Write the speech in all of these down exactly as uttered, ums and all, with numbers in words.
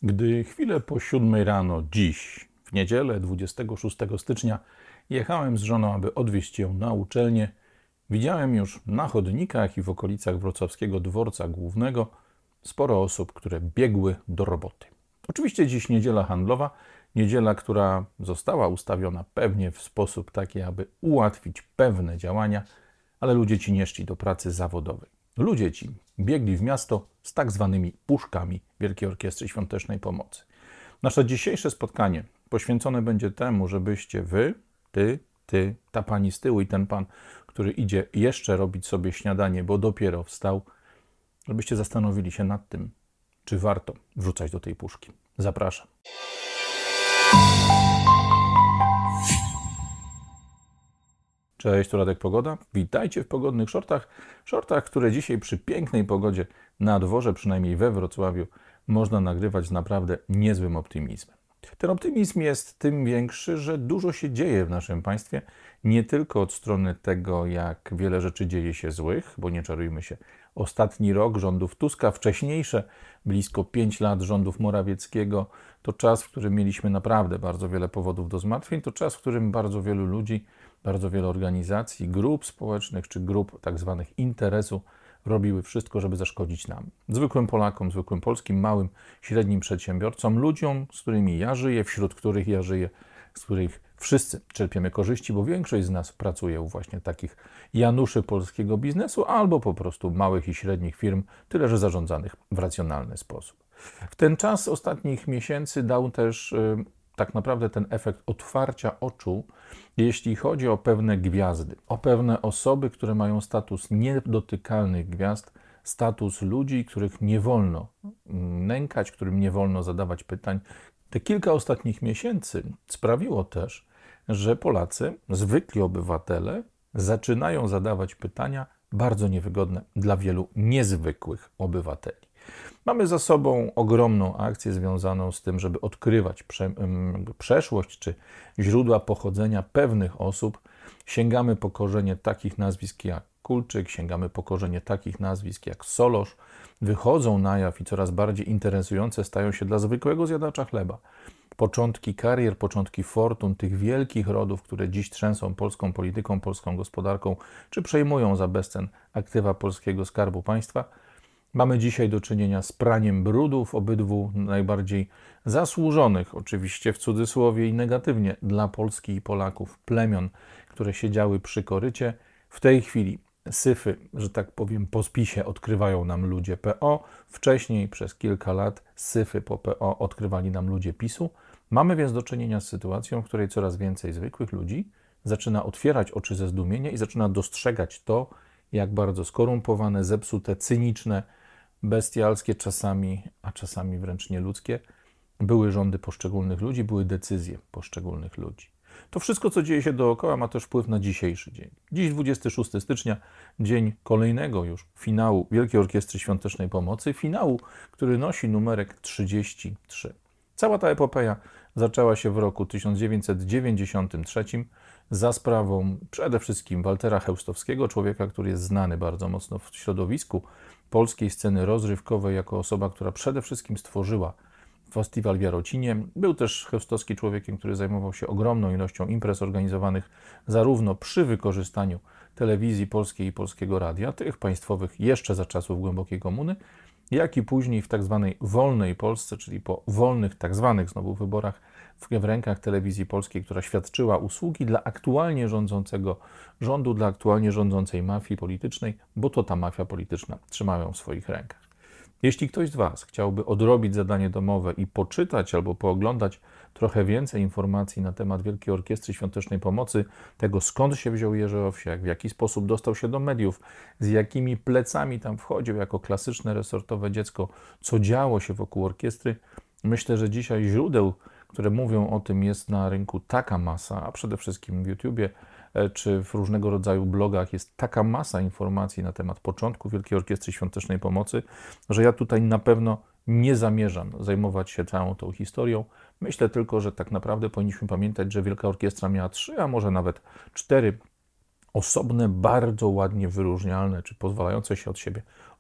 Gdy chwilę po siódmej rano dziś, w niedzielę dwudziestego szóstego stycznia, jechałem z żoną, aby odwieźć ją na uczelnię, widziałem już na chodnikach i w okolicach wrocławskiego dworca głównego sporo osób, które biegły do roboty. Oczywiście dziś niedziela handlowa, niedziela, która została ustawiona pewnie w sposób taki, aby ułatwić pewne działania, ale ludzie ci nie szli do pracy zawodowej. Ludzie ci biegli w miasto z tak zwanymi puszkami Wielkiej Orkiestry Świątecznej Pomocy. Nasze dzisiejsze spotkanie poświęcone będzie temu, żebyście wy, ty, ty, ta pani z tyłu i ten pan, który idzie jeszcze robić sobie śniadanie, bo dopiero wstał, żebyście zastanowili się nad tym, czy warto wrzucać do tej puszki. Zapraszam. Cześć, tu Radek Pogoda. Witajcie w pogodnych shortach. Shortach, które dzisiaj przy pięknej pogodzie na dworze, przynajmniej we Wrocławiu, można nagrywać z naprawdę niezłym optymizmem. Ten optymizm jest tym większy, że dużo się dzieje w naszym państwie, nie tylko od strony tego, jak wiele rzeczy dzieje się złych, bo nie czarujmy się, ostatni rok rządów Tuska, wcześniejsze blisko pięć lat rządów Morawieckiego, to czas, w którym mieliśmy naprawdę bardzo wiele powodów do zmartwień, to czas, w którym bardzo wielu ludzi, bardzo wiele organizacji, grup społecznych czy grup tak zwanych interesu robiły wszystko, żeby zaszkodzić nam. Zwykłym Polakom, zwykłym polskim, małym, średnim przedsiębiorcom, ludziom, z którymi ja żyję, wśród których ja żyję, z których wszyscy czerpiemy korzyści, bo większość z nas pracuje u właśnie takich januszy polskiego biznesu albo po prostu małych i średnich firm, tyle że zarządzanych w racjonalny sposób. W ten czas ostatnich miesięcy dał też yy, tak naprawdę ten efekt otwarcia oczu, jeśli chodzi o pewne gwiazdy, o pewne osoby, które mają status niedotykalnych gwiazd, status ludzi, których nie wolno nękać, którym nie wolno zadawać pytań. Te kilka ostatnich miesięcy sprawiło też, że Polacy, zwykli obywatele, zaczynają zadawać pytania bardzo niewygodne dla wielu niezwykłych obywateli. Mamy za sobą ogromną akcję związaną z tym, żeby odkrywać prze, przeszłość czy źródła pochodzenia pewnych osób. Sięgamy po korzenie takich nazwisk jak Kulczyk, sięgamy po korzenie takich nazwisk jak Solosz. Wychodzą na jaw i coraz bardziej interesujące stają się dla zwykłego zjadacza chleba początki karier, początki fortun tych wielkich rodów, które dziś trzęsą polską polityką, polską gospodarką, czy przejmują za bezcen aktywa polskiego Skarbu Państwa. Mamy dzisiaj do czynienia z praniem brudów obydwu najbardziej zasłużonych, oczywiście w cudzysłowie i negatywnie, dla Polski i Polaków plemion, które siedziały przy korycie. W tej chwili syfy, że tak powiem, po spisie odkrywają nam ludzie P O. Wcześniej przez kilka lat syfy po P O odkrywali nam ludzie PiSu. Mamy więc do czynienia z sytuacją, w której coraz więcej zwykłych ludzi zaczyna otwierać oczy ze zdumienia i zaczyna dostrzegać to, jak bardzo skorumpowane, zepsute, cyniczne, bestialskie czasami, a czasami wręcz nieludzkie, były rządy poszczególnych ludzi, były decyzje poszczególnych ludzi. To wszystko, co dzieje się dookoła, ma też wpływ na dzisiejszy dzień. Dziś dwudziestego szóstego stycznia, dzień kolejnego już finału Wielkiej Orkiestry Świątecznej Pomocy, finału, który nosi numerek trzydzieści trzy. Cała ta epopeja zaczęła się w roku tysiąc dziewięćset dziewięćdziesiątym trzecim za sprawą przede wszystkim Waltera Chełstowskiego, człowieka, który jest znany bardzo mocno w środowisku polskiej sceny rozrywkowej jako osoba, która przede wszystkim stworzyła festiwal w Jarocinie. Był też Chełstowski człowiekiem, który zajmował się ogromną ilością imprez organizowanych zarówno przy wykorzystaniu telewizji polskiej i polskiego radia, tych państwowych jeszcze za czasów głębokiej komuny, jak i później w tak zwanej wolnej Polsce, czyli po wolnych tak zwanych znowu wyborach w, w rękach telewizji polskiej, która świadczyła usługi dla aktualnie rządzącego rządu, dla aktualnie rządzącej mafii politycznej, bo to ta mafia polityczna trzyma ją w swoich rękach. Jeśli ktoś z Was chciałby odrobić zadanie domowe i poczytać albo pooglądać trochę więcej informacji na temat Wielkiej Orkiestry Świątecznej Pomocy, tego skąd się wziął Jerzy Owsiak, w jaki sposób dostał się do mediów, z jakimi plecami tam wchodził jako klasyczne resortowe dziecko, co działo się wokół orkiestry, myślę, że dzisiaj źródeł, które mówią o tym, jest na rynku taka masa, a przede wszystkim w YouTubie czy w różnego rodzaju blogach jest taka masa informacji na temat początku Wielkiej Orkiestry Świątecznej Pomocy, że ja tutaj na pewno nie zamierzam zajmować się całą tą historią. Myślę tylko, że tak naprawdę powinniśmy pamiętać, że Wielka Orkiestra miała trzy, a może nawet cztery osobne, bardzo ładnie wyróżnialne, czy pozwalające się od siebie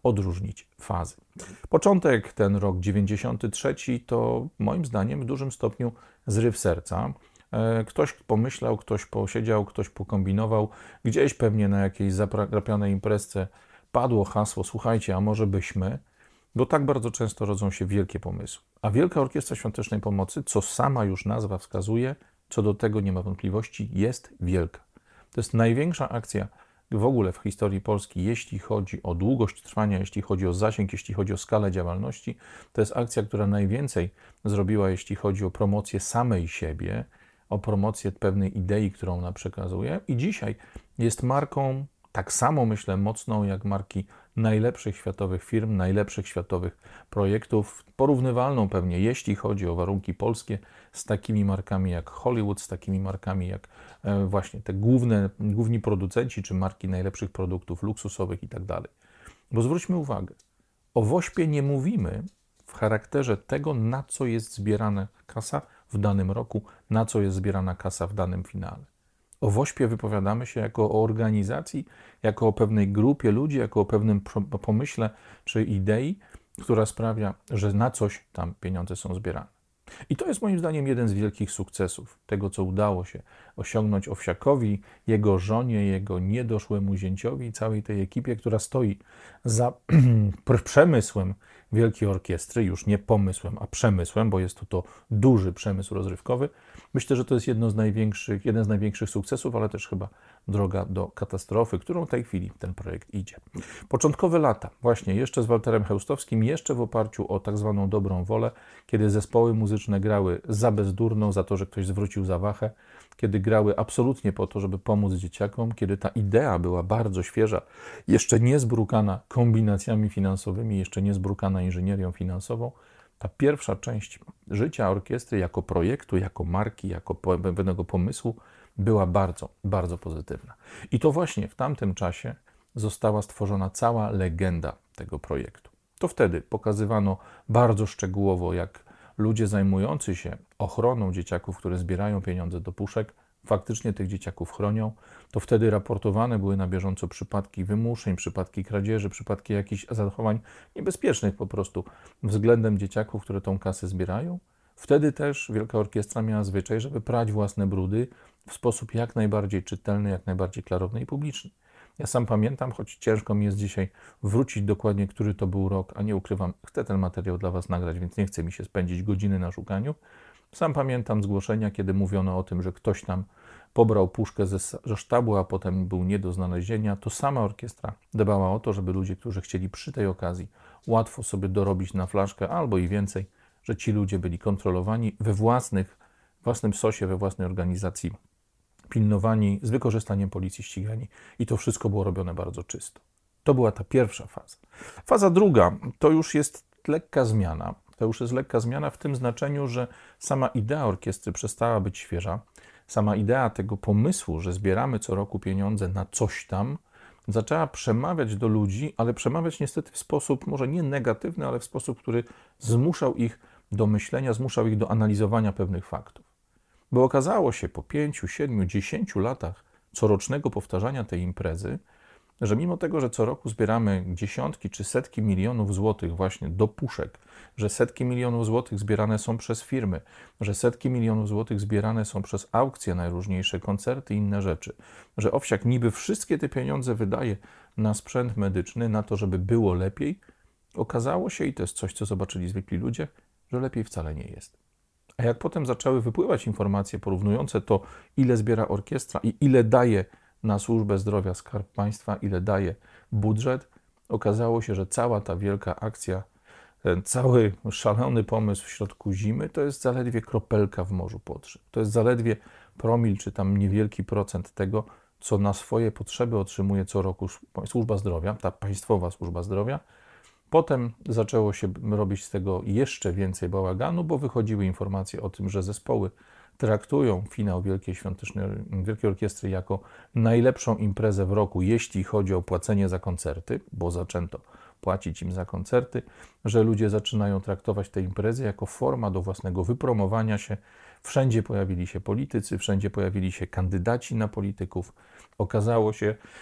odróżnić fazy. Początek, ten rok dziewięćdziesiąty trzeci, to moim zdaniem w dużym stopniu zryw serca. Ktoś pomyślał, ktoś posiedział, ktoś pokombinował, gdzieś pewnie na jakiejś zaprapionej imprezce padło hasło, słuchajcie, a może byśmy, bo tak bardzo często rodzą się wielkie pomysły. A Wielka Orkiestra Świątecznej Pomocy, co sama już nazwa wskazuje, co do tego nie ma wątpliwości, jest wielka. To jest największa akcja w ogóle w historii Polski, jeśli chodzi o długość trwania, jeśli chodzi o zasięg, jeśli chodzi o skalę działalności. To jest akcja, która najwięcej zrobiła, jeśli chodzi o promocję samej siebie, o promocję pewnej idei, którą ona przekazuje. I dzisiaj jest marką tak samo, myślę, mocną jak marki najlepszych światowych firm, najlepszych światowych projektów, porównywalną pewnie, jeśli chodzi o warunki polskie, z takimi markami jak Hollywood, z takimi markami jak właśnie te główne, główni producenci, czy marki najlepszych produktów luksusowych i tak dalej. Bo zwróćmy uwagę, o Wośpie nie mówimy w charakterze tego, na co jest zbierana kasa w danym roku, na co jest zbierana kasa w danym finale. O Wośpie wypowiadamy się jako o organizacji, jako o pewnej grupie ludzi, jako o pewnym pomyśle czy idei, która sprawia, że na coś tam pieniądze są zbierane. I to jest moim zdaniem jeden z wielkich sukcesów tego, co udało się osiągnąć Owsiakowi, jego żonie, jego niedoszłemu zięciowi i całej tej ekipie, która stoi za przemysłem Wielkiej Orkiestry, już nie pomysłem, a przemysłem, bo jest to, to duży przemysł rozrywkowy. Myślę, że to jest jedno z największych, jeden z największych sukcesów, ale też chyba droga do katastrofy, którą w tej chwili ten projekt idzie. Początkowe lata, właśnie jeszcze z Walterem Chełstowskim, jeszcze w oparciu o tak zwaną dobrą wolę, kiedy zespoły muzyczne grały za bezdurną, za to, że ktoś zwrócił zawachę, kiedy grały absolutnie po to, żeby pomóc dzieciakom, kiedy ta idea była bardzo świeża, jeszcze nie zbrukana kombinacjami finansowymi, jeszcze nie zbrukana inżynierią finansową, ta pierwsza część życia orkiestry jako projektu, jako marki, jako pewnego pomysłu była bardzo, bardzo pozytywna. I to właśnie w tamtym czasie została stworzona cała legenda tego projektu. To wtedy pokazywano bardzo szczegółowo, jak ludzie zajmujący się ochroną dzieciaków, które zbierają pieniądze do puszek, faktycznie tych dzieciaków chronią. To wtedy raportowane były na bieżąco przypadki wymuszeń, przypadki kradzieży, przypadki jakichś zachowań niebezpiecznych po prostu względem dzieciaków, które tą kasę zbierają. Wtedy też Wielka Orkiestra miała zwyczaj, żeby prać własne brudy w sposób jak najbardziej czytelny, jak najbardziej klarowny i publiczny. Ja sam pamiętam, choć ciężko mi jest dzisiaj wrócić dokładnie, który to był rok, a nie ukrywam, chcę ten materiał dla Was nagrać, więc nie chce mi się spędzić godziny na szukaniu. Sam pamiętam zgłoszenia, kiedy mówiono o tym, że ktoś tam pobrał puszkę ze, ze sztabu, a potem był nie do znalezienia. To sama orkiestra dbała o to, żeby ludzie, którzy chcieli przy tej okazji łatwo sobie dorobić na flaszkę albo i więcej, że ci ludzie byli kontrolowani we własnych, własnym sosie, we własnej organizacji, pilnowani, z wykorzystaniem policji ścigani i to wszystko było robione bardzo czysto. To była ta pierwsza faza. Faza druga to już jest lekka zmiana. To już jest lekka zmiana w tym znaczeniu, że sama idea orkiestry przestała być świeża. Sama idea tego pomysłu, że zbieramy co roku pieniądze na coś tam, zaczęła przemawiać do ludzi, ale przemawiać niestety w sposób może nie negatywny, ale w sposób, który zmuszał ich do myślenia, zmuszał ich do analizowania pewnych faktów. Bo okazało się po pięciu, siedmiu, dziesięciu latach corocznego powtarzania tej imprezy, że mimo tego, że co roku zbieramy dziesiątki czy setki milionów złotych właśnie do puszek, że setki milionów złotych zbierane są przez firmy, że setki milionów złotych zbierane są przez aukcje, najróżniejsze koncerty i inne rzeczy, że Owsiak niby wszystkie te pieniądze wydaje na sprzęt medyczny, na to, żeby było lepiej, okazało się, i to jest coś, co zobaczyli zwykli ludzie, że lepiej wcale nie jest. A jak potem zaczęły wypływać informacje porównujące to, ile zbiera orkiestra i ile daje na służbę zdrowia Skarb Państwa, ile daje budżet, okazało się, że cała ta wielka akcja, ten cały szalony pomysł w środku zimy, to jest zaledwie kropelka w morzu potrzeb. To jest zaledwie promil, czy tam niewielki procent tego, co na swoje potrzeby otrzymuje co roku służba zdrowia, ta państwowa służba zdrowia. Potem zaczęło się robić z tego jeszcze więcej bałaganu, bo wychodziły informacje o tym, że zespoły traktują finał Wielkiej Świątecznej Wielkiej Orkiestry jako najlepszą imprezę w roku, jeśli chodzi o płacenie za koncerty, bo zaczęto płacić im za koncerty, że ludzie zaczynają traktować te imprezy jako forma do własnego wypromowania się. Wszędzie pojawili się politycy, wszędzie pojawili się kandydaci na polityków. Okazało się,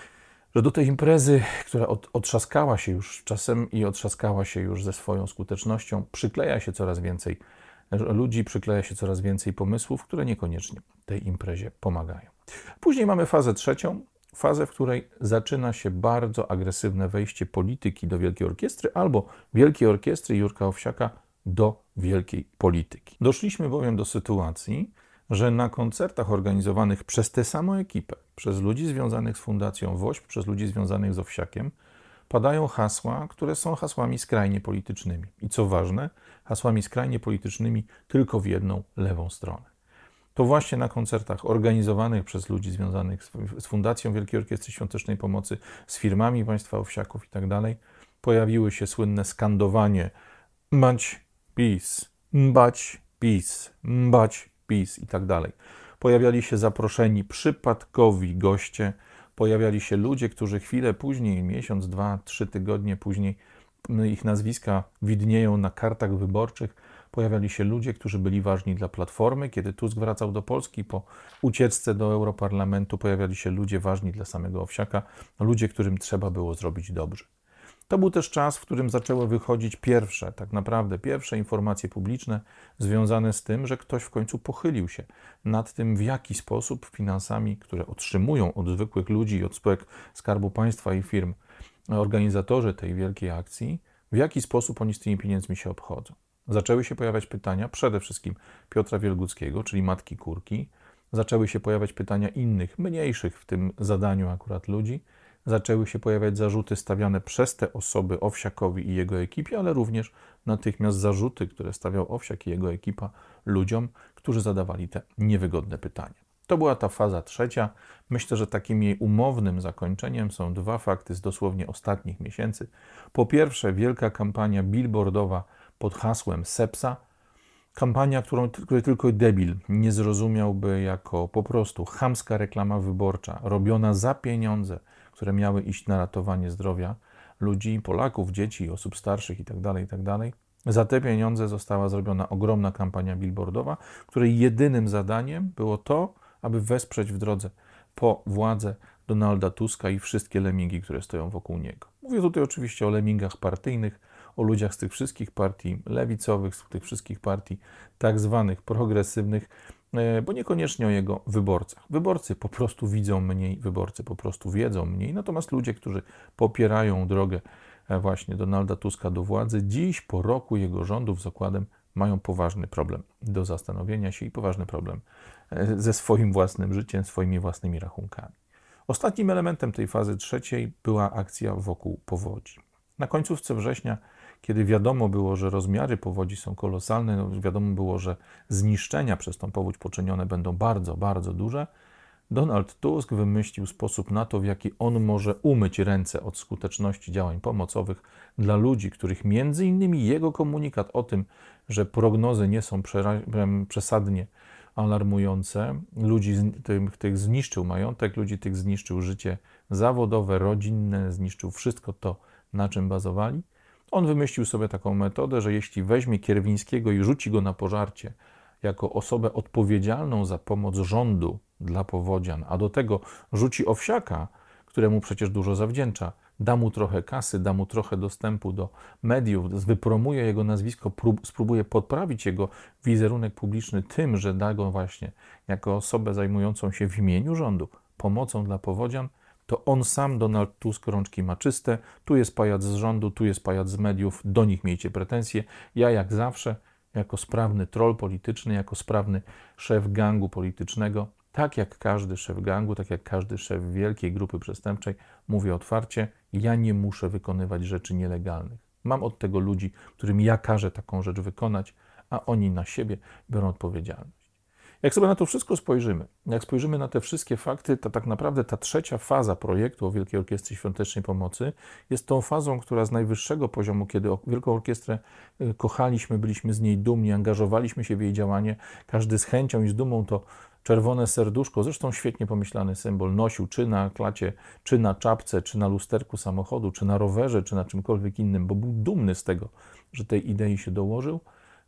że do tej imprezy, która od, otrzaskała się już czasem i otrzaskała się już ze swoją skutecznością, przykleja się coraz więcej ludzi, przykleja się coraz więcej pomysłów, które niekoniecznie tej imprezie pomagają. Później mamy fazę trzecią, fazę, w której zaczyna się bardzo agresywne wejście polityki do Wielkiej Orkiestry albo Wielkiej Orkiestry Jurka Owsiaka do wielkiej polityki. Doszliśmy bowiem do sytuacji, że na koncertach organizowanych przez tę samą ekipę, przez ludzi związanych z Fundacją WOŚP, przez ludzi związanych z Owsiakiem, padają hasła, które są hasłami skrajnie politycznymi. I co ważne, hasłami skrajnie politycznymi tylko w jedną lewą stronę. To właśnie na koncertach organizowanych przez ludzi związanych z Fundacją Wielkiej Orkiestry Świątecznej Pomocy, z firmami państwa Owsiaków i tak dalej, pojawiły się słynne skandowanie "Mbać PiS, mbać PiS, mbać PiS" i tak dalej. Pojawiali się zaproszeni przypadkowi goście, pojawiali się ludzie, którzy chwilę później, miesiąc, dwa, trzy tygodnie później, ich nazwiska widnieją na kartach wyborczych. Pojawiali się ludzie, którzy byli ważni dla Platformy. Kiedy Tusk wracał do Polski po ucieczce do Europarlamentu, pojawiali się ludzie ważni dla samego Owsiaka, ludzie, którym trzeba było zrobić dobrze. To był też czas, w którym zaczęły wychodzić pierwsze, tak naprawdę pierwsze informacje publiczne związane z tym, że ktoś w końcu pochylił się nad tym, w jaki sposób finansami, które otrzymują od zwykłych ludzi i od spółek Skarbu Państwa i firm organizatorzy tej wielkiej akcji, w jaki sposób oni z tymi pieniędzmi się obchodzą. Zaczęły się pojawiać pytania przede wszystkim Piotra Wielguckiego, czyli matki Kurki. Zaczęły się pojawiać pytania innych, mniejszych w tym zadaniu akurat ludzi. Zaczęły się pojawiać zarzuty stawiane przez te osoby Owsiakowi i jego ekipie, ale również natychmiast zarzuty, które stawiał Owsiak i jego ekipa ludziom, którzy zadawali te niewygodne pytania. To była ta faza trzecia. Myślę, że takim jej umownym zakończeniem są dwa fakty z dosłownie ostatnich miesięcy. Po pierwsze, wielka kampania billboardowa pod hasłem Sepsa. Kampania, którą, której tylko debil nie zrozumiałby jako po prostu chamska reklama wyborcza, robiona za pieniądze, które miały iść na ratowanie zdrowia ludzi, Polaków, dzieci, osób starszych itd., itd. Za te pieniądze została zrobiona ogromna kampania billboardowa, której jedynym zadaniem było to, aby wesprzeć w drodze po władzę Donalda Tuska i wszystkie lemingi, które stoją wokół niego. Mówię tutaj oczywiście o lemingach partyjnych, o ludziach z tych wszystkich partii lewicowych, z tych wszystkich partii tak zwanych progresywnych, bo niekoniecznie o jego wyborcach. Wyborcy po prostu widzą mniej, wyborcy po prostu wiedzą mniej, natomiast ludzie, którzy popierają drogę właśnie Donalda Tuska do władzy, dziś po roku jego rządów z okładem mają poważny problem do zastanowienia się i poważny problem ze swoim własnym życiem, swoimi własnymi rachunkami. Ostatnim elementem tej fazy trzeciej była akcja wokół powodzi. Na końcówce września, kiedy wiadomo było, że rozmiary powodzi są kolosalne, no wiadomo było, że zniszczenia przez tą powódź poczynione będą bardzo, bardzo duże, Donald Tusk wymyślił sposób na to, w jaki on może umyć ręce od skuteczności działań pomocowych dla ludzi, których między innymi jego komunikat o tym, że prognozy nie są przesadnie alarmujące, ludzi tych, tych zniszczył majątek, ludzi tych zniszczył życie zawodowe, rodzinne, zniszczył wszystko to, na czym bazowali. On wymyślił sobie taką metodę, że jeśli weźmie Kierwińskiego i rzuci go na pożarcie jako osobę odpowiedzialną za pomoc rządu dla powodzian, a do tego rzuci Owsiaka, któremu przecież dużo zawdzięcza, da mu trochę kasy, da mu trochę dostępu do mediów, wypromuje jego nazwisko, prób, spróbuje podprawić jego wizerunek publiczny tym, że da go właśnie jako osobę zajmującą się w imieniu rządu pomocą dla powodzian, to on sam, Donald Tusk, rączki ma czyste, tu jest pajac z rządu, tu jest pajac z mediów, do nich miejcie pretensje. Ja jak zawsze, jako sprawny troll polityczny, jako sprawny szef gangu politycznego, tak jak każdy szef gangu, tak jak każdy szef wielkiej grupy przestępczej, mówię otwarcie, ja nie muszę wykonywać rzeczy nielegalnych. Mam od tego ludzi, którym ja każę taką rzecz wykonać, a oni na siebie biorą odpowiedzialność. Jak sobie na to wszystko spojrzymy, jak spojrzymy na te wszystkie fakty, to tak naprawdę ta trzecia faza projektu o Wielkiej Orkiestrze Świątecznej Pomocy jest tą fazą, która z najwyższego poziomu, kiedy Wielką Orkiestrę kochaliśmy, byliśmy z niej dumni, angażowaliśmy się w jej działanie, każdy z chęcią i z dumą to czerwone serduszko, zresztą świetnie pomyślany symbol, nosił czy na klacie, czy na czapce, czy na lusterku samochodu, czy na rowerze, czy na czymkolwiek innym, bo był dumny z tego, że tej idei się dołożył.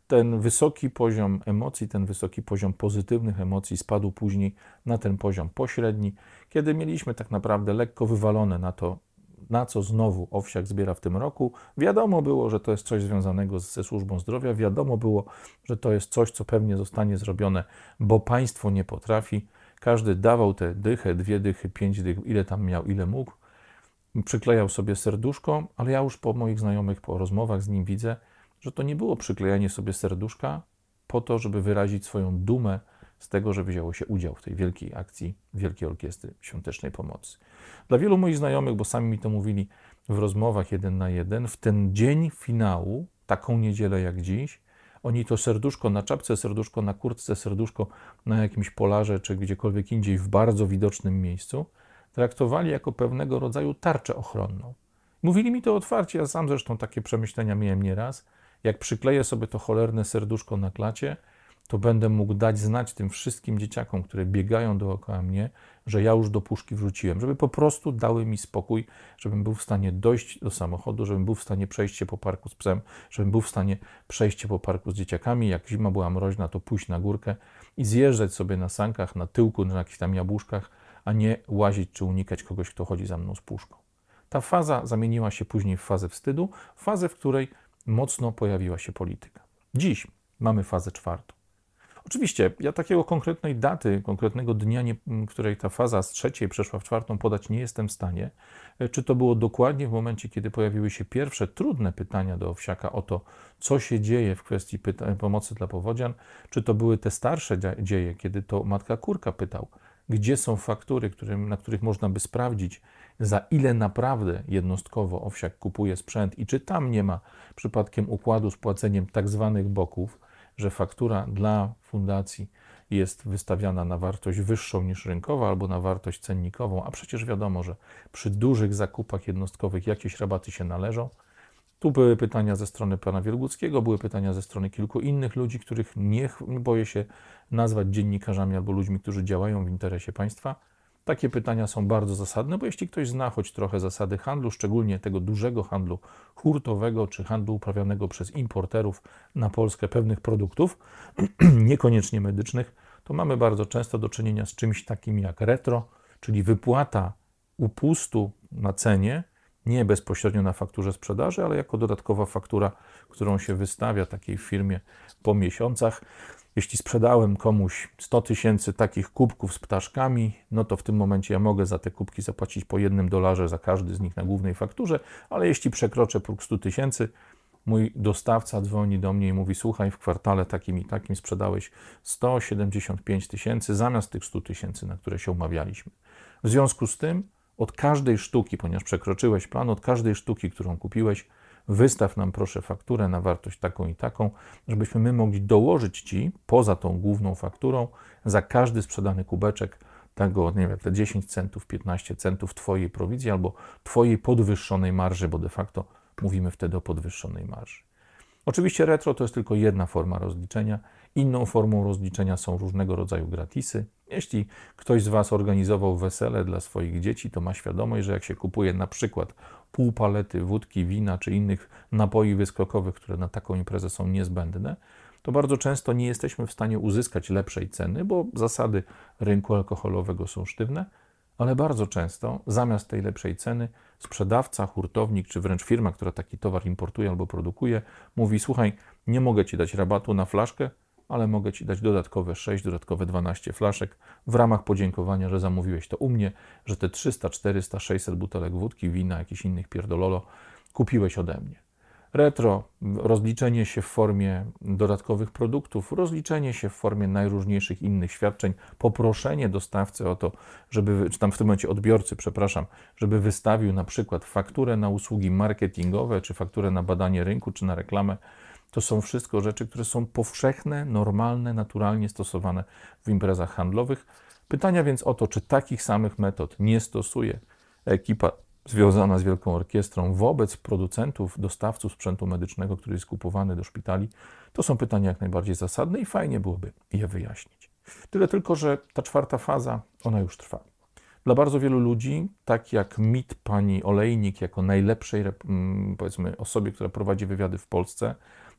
Ten wysoki poziom emocji, ten wysoki poziom pozytywnych emocji spadł później na ten poziom pośredni, kiedy mieliśmy tak naprawdę lekko wywalone na to, na co znowu Owsiak zbiera w tym roku. Wiadomo było, że to jest coś związanego ze służbą zdrowia, wiadomo było, że to jest coś, co pewnie zostanie zrobione, bo państwo nie potrafi. Każdy dawał te dychę, dwie dychy, pięć dych, ile tam miał, ile mógł. Przyklejał sobie serduszko, ale ja już po moich znajomych, po rozmowach z nim widzę, że to nie było przyklejanie sobie serduszka po to, żeby wyrazić swoją dumę z tego, że wzięło się udział w tej wielkiej akcji Wielkiej Orkiestry Świątecznej Pomocy. Dla wielu moich znajomych, bo sami mi to mówili w rozmowach jeden na jeden, w ten dzień finału, taką niedzielę jak dziś, oni to serduszko na czapce, serduszko na kurtce, serduszko na jakimś polarze czy gdziekolwiek indziej w bardzo widocznym miejscu traktowali jako pewnego rodzaju tarczę ochronną. Mówili mi to otwarcie, ja sam zresztą takie przemyślenia miałem nieraz. Jak przykleję sobie to cholerne serduszko na klacie, to będę mógł dać znać tym wszystkim dzieciakom, które biegają dookoła mnie, że ja już do puszki wrzuciłem, żeby po prostu dały mi spokój, żebym był w stanie dojść do samochodu, żebym był w stanie przejść się po parku z psem, żebym był w stanie przejść się po parku z dzieciakami, jak zima była mroźna, to pójść na górkę i zjeżdżać sobie na sankach, na tyłku, na jakichś tam jabłuszkach, a nie łazić czy unikać kogoś, kto chodzi za mną z puszką. Ta faza zamieniła się później w fazę wstydu, fazę, w której mocno pojawiła się polityka. Dziś mamy fazę czwartą. Oczywiście ja takiego konkretnej daty, konkretnego dnia, nie, której ta faza z trzeciej przeszła w czwartą, podać nie jestem w stanie. Czy to było dokładnie w momencie, kiedy pojawiły się pierwsze trudne pytania do Owsiaka o to, co się dzieje w kwestii pyta- pomocy dla powodzian, czy to były te starsze dzieje, kiedy to matka Kurka pytał, gdzie są faktury, którym, na których można by sprawdzić, za ile naprawdę jednostkowo Owsiak kupuje sprzęt i czy tam nie ma przypadkiem układu z płaceniem tak zwanych boków, że faktura dla fundacji jest wystawiana na wartość wyższą niż rynkowa albo na wartość cennikową, a przecież wiadomo, że przy dużych zakupach jednostkowych jakieś rabaty się należą. Tu były pytania ze strony pana Wielguckiego, były pytania ze strony kilku innych ludzi, których nie boję się nazwać dziennikarzami albo ludźmi, którzy działają w interesie państwa. Takie pytania są bardzo zasadne, bo jeśli ktoś zna choć trochę zasady handlu, szczególnie tego dużego handlu hurtowego czy handlu uprawianego przez importerów na Polskę pewnych produktów, niekoniecznie medycznych, to mamy bardzo często do czynienia z czymś takim jak retro, czyli wypłata upustu na cenie, nie bezpośrednio na fakturze sprzedaży, ale jako dodatkowa faktura, którą się wystawia takiej firmie po miesiącach. Jeśli sprzedałem komuś sto tysięcy takich kubków z ptaszkami, no to w tym momencie ja mogę za te kubki zapłacić po jednym dolarze za każdy z nich na głównej fakturze, ale jeśli przekroczę próg stu tysięcy, mój dostawca dzwoni do mnie i mówi: słuchaj, w kwartale takim i takim sprzedałeś sto siedemdziesiąt pięć tysięcy zamiast tych stu tysięcy, na które się umawialiśmy. W związku z tym od każdej sztuki, ponieważ przekroczyłeś plan, od każdej sztuki, którą kupiłeś, wystaw nam proszę fakturę na wartość taką i taką, żebyśmy my mogli dołożyć Ci, poza tą główną fakturą, za każdy sprzedany kubeczek tego, nie wiem, te dziesięć centów, piętnaście centów Twojej prowizji albo Twojej podwyższonej marży, bo de facto mówimy wtedy o podwyższonej marży. Oczywiście retro to jest tylko jedna forma rozliczenia. Inną formą rozliczenia są różnego rodzaju gratisy. Jeśli ktoś z Was organizował wesele dla swoich dzieci, to ma świadomość, że jak się kupuje na przykład pół palety wódki, wina czy innych napoi wyskokowych, które na taką imprezę są niezbędne, to bardzo często nie jesteśmy w stanie uzyskać lepszej ceny, bo zasady rynku alkoholowego są sztywne, ale bardzo często zamiast tej lepszej ceny sprzedawca, hurtownik czy wręcz firma, która taki towar importuje albo produkuje, mówi: słuchaj, nie mogę Ci dać rabatu na flaszkę, ale mogę Ci dać dodatkowe sześć, dodatkowe dwanaście flaszek w ramach podziękowania, że zamówiłeś to u mnie, że te trzysta, czterysta, sześćset butelek wódki, wina, jakichś innych pierdololo kupiłeś ode mnie. Retro, rozliczenie się w formie dodatkowych produktów, rozliczenie się w formie najróżniejszych innych świadczeń, poproszenie dostawcy o to, żeby, czy tam w tym momencie odbiorcy, przepraszam, żeby wystawił na przykład fakturę na usługi marketingowe, czy fakturę na badanie rynku, czy na reklamę. To są wszystko rzeczy, które są powszechne, normalne, naturalnie stosowane w imprezach handlowych. Pytania więc o to, czy takich samych metod nie stosuje ekipa związana z Wielką Orkiestrą wobec producentów, dostawców sprzętu medycznego, który jest kupowany do szpitali, to są pytania jak najbardziej zasadne i fajnie byłoby je wyjaśnić. Tyle tylko, że ta czwarta faza, ona już trwa. Dla bardzo wielu ludzi, tak jak mit pani Olejnik jako najlepszej, powiedzmy, osobie, która prowadzi wywiady w Polsce,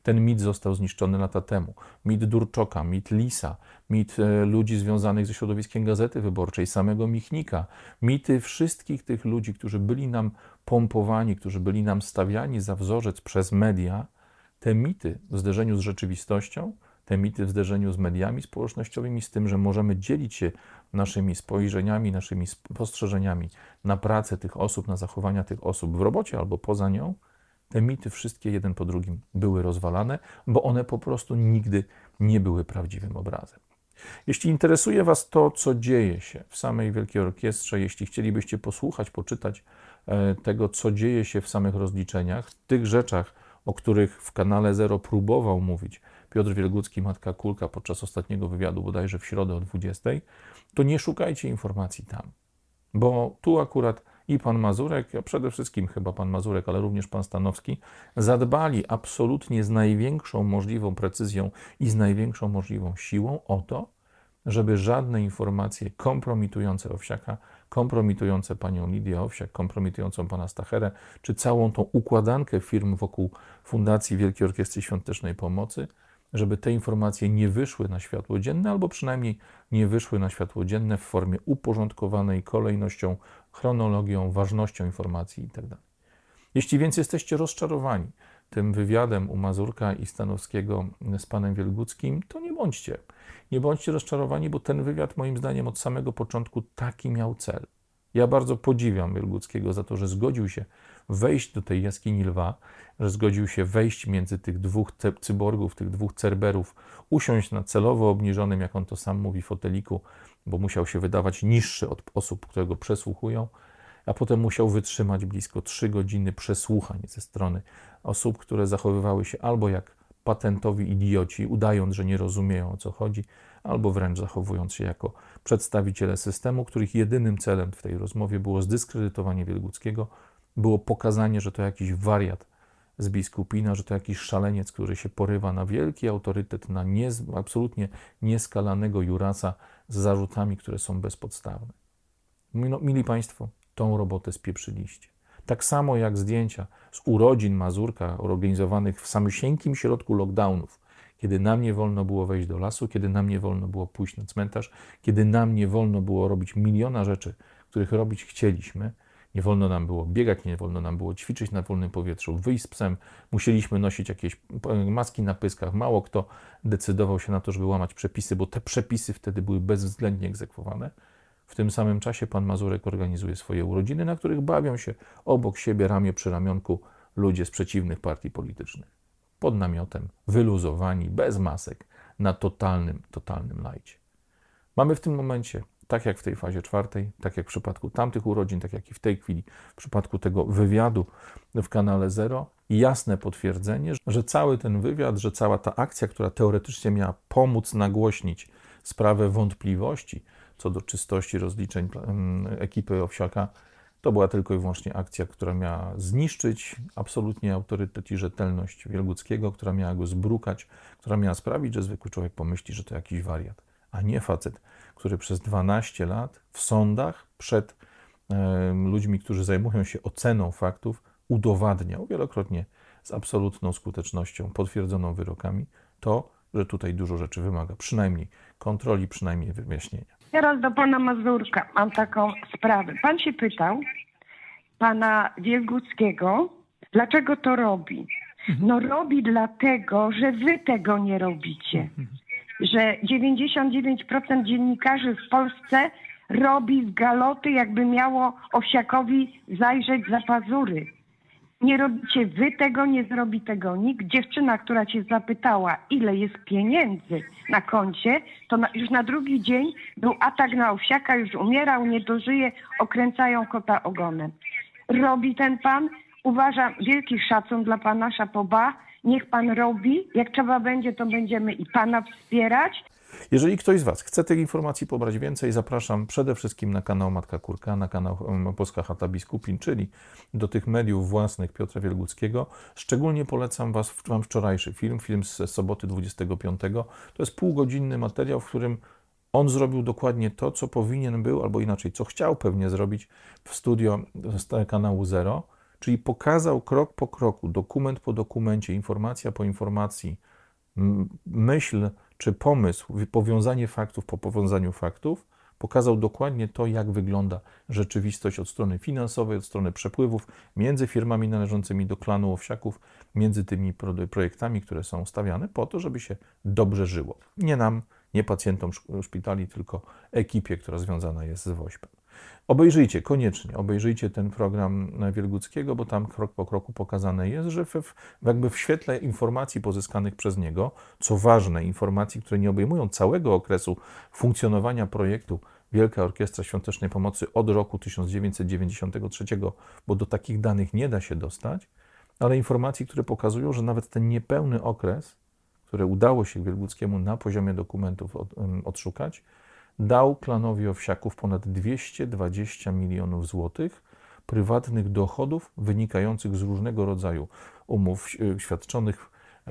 Ten mit został zniszczony lata temu. Mit Durczoka, mit Lisa, mit e, ludzi związanych ze środowiskiem Gazety Wyborczej, samego Michnika, mity wszystkich tych ludzi, którzy byli nam pompowani, którzy byli nam stawiani za wzorzec przez media, te mity w zderzeniu z rzeczywistością, te mity w zderzeniu z mediami społecznościowymi, z tym, że możemy dzielić się naszymi spojrzeniami, naszymi spostrzeżeniami na pracę tych osób, na zachowania tych osób w robocie albo poza nią, te mity wszystkie jeden po drugim były rozwalane, bo one po prostu nigdy nie były prawdziwym obrazem. Jeśli interesuje Was to, co dzieje się w samej Wielkiej Orkiestrze, jeśli chcielibyście posłuchać, poczytać tego, co dzieje się w samych rozliczeniach, tych rzeczach, o których w kanale Zero próbował mówić Piotr Wielgucki, Matka Kulka podczas ostatniego wywiadu, bodajże w środę o dwudziestej, to nie szukajcie informacji tam. Bo tu akurat i pan Mazurek, a przede wszystkim chyba pan Mazurek, ale również pan Stanowski, zadbali absolutnie z największą możliwą precyzją i z największą możliwą siłą o to, żeby żadne informacje kompromitujące Owsiaka, kompromitujące panią Lidię Owsiak, kompromitującą pana Stacherę, czy całą tą układankę firm wokół Fundacji Wielkiej Orkiestry Świątecznej Pomocy, żeby te informacje nie wyszły na światło dzienne, albo przynajmniej nie wyszły na światło dzienne w formie uporządkowanej kolejnością, chronologią, ważnością informacji itd. Jeśli więc jesteście rozczarowani tym wywiadem u Mazurka i Stanowskiego z panem Wielguckim, to nie bądźcie. Nie bądźcie rozczarowani, bo ten wywiad moim zdaniem od samego początku taki miał cel. Ja bardzo podziwiam Wielguckiego za to, że zgodził się wejść do tej jaskini lwa, że zgodził się wejść między tych dwóch cyborgów, tych dwóch cerberów, usiąść na celowo obniżonym, jak on to sam mówi, foteliku, bo musiał się wydawać niższy od osób, które go przesłuchują, a potem musiał wytrzymać blisko trzy godziny przesłuchań ze strony osób, które zachowywały się albo jak patentowi idioci, udając, że nie rozumieją, o co chodzi, albo wręcz zachowując się jako przedstawiciele systemu, których jedynym celem w tej rozmowie było zdyskredytowanie Wielguckiego, było pokazanie, że to jakiś wariat z biskupina, że to jakiś szaleniec, który się porywa na wielki autorytet, na nie, absolutnie nieskalanego jurasa z zarzutami, które są bezpodstawne. No, mili Państwo, tą robotę spieprzyliście. Tak samo jak zdjęcia z urodzin Mazurka organizowanych w samysieńkim środku lockdownów, kiedy nam nie wolno było wejść do lasu, kiedy nam nie wolno było pójść na cmentarz, kiedy nam nie wolno było robić miliona rzeczy, których robić chcieliśmy. Nie wolno nam było biegać, nie wolno nam było ćwiczyć na wolnym powietrzu, wyjść z psem, musieliśmy nosić jakieś maski na pyskach. Mało kto decydował się na to, żeby łamać przepisy, bo te przepisy wtedy były bezwzględnie egzekwowane. W tym samym czasie pan Mazurek organizuje swoje urodziny, na których bawią się obok siebie, ramię przy ramionku, ludzie z przeciwnych partii politycznych. Pod namiotem, wyluzowani, bez masek, na totalnym, totalnym lajcie. Mamy w tym momencie, tak jak w tej fazie czwartej, tak jak w przypadku tamtych urodzin, tak jak i w tej chwili, w przypadku tego wywiadu w kanale Zero, jasne potwierdzenie, że cały ten wywiad, że cała ta akcja, która teoretycznie miała pomóc nagłośnić sprawę wątpliwości co do czystości rozliczeń ekipy Owsiaka, to była tylko i wyłącznie akcja, która miała zniszczyć absolutnie autorytet i rzetelność Wielguckiego, która miała go zbrukać, która miała sprawić, że zwykły człowiek pomyśli, że to jakiś wariat, a nie facet, który przez dwanaście lat w sądach przed e, ludźmi, którzy zajmują się oceną faktów, udowadniał wielokrotnie z absolutną skutecznością, potwierdzoną wyrokami, to, że tutaj dużo rzeczy wymaga, przynajmniej kontroli, przynajmniej wyjaśnienia. Teraz do pana Mazurka mam taką sprawę. Pan się pytał pana Wielguckiego, dlaczego to robi. No robi dlatego, że wy tego nie robicie. Że dziewięćdziesiąt dziewięć procent dziennikarzy w Polsce robi z galoty, jakby miało Owsiakowi zajrzeć za pazury. Nie robicie wy tego, nie zrobi tego nikt. Dziewczyna, która cię zapytała, ile jest pieniędzy na koncie, to na, już na drugi dzień był atak na Owsiaka, już umierał, nie dożyje, okręcają kota ogonem. Robi ten pan, uważam, wielki szacun dla pana, szapoba, niech pan robi, jak trzeba będzie, to będziemy i pana wspierać. Jeżeli ktoś z Was chce tych informacji pobrać więcej, zapraszam przede wszystkim na kanał Matka Kurka, na kanał Polska Chata Biskupin, czyli do tych mediów własnych Piotra Wielguckiego. Szczególnie polecam was, Wam wczorajszy film, film z soboty dwudziestego piątego. To jest półgodzinny materiał, w którym on zrobił dokładnie to, co powinien był, albo inaczej, co chciał pewnie zrobić w studio z kanału Zero, czyli pokazał krok po kroku, dokument po dokumencie, informacja po informacji, myśl czy pomysł, powiązanie faktów po powiązaniu faktów, pokazał dokładnie to, jak wygląda rzeczywistość od strony finansowej, od strony przepływów między firmami należącymi do klanu Owsiaków, między tymi projektami, które są stawiane, po to, żeby się dobrze żyło. Nie nam, nie pacjentom szpitali, tylko ekipie, która związana jest z WOŚP-em. Obejrzyjcie, koniecznie, obejrzyjcie ten program Wielguckiego, bo tam krok po kroku pokazane jest, że w, jakby w świetle informacji pozyskanych przez niego, co ważne, informacji, które nie obejmują całego okresu funkcjonowania projektu Wielka Orkiestra Świątecznej Pomocy od roku tysiąc dziewięćset dziewięćdziesiątego trzeciego, bo do takich danych nie da się dostać, ale informacji, które pokazują, że nawet ten niepełny okres, który udało się Wielguckiemu na poziomie dokumentów od, um, odszukać, dał klanowi Owsiaków ponad dwieście dwadzieścia milionów złotych prywatnych dochodów wynikających z różnego rodzaju umów świadczonych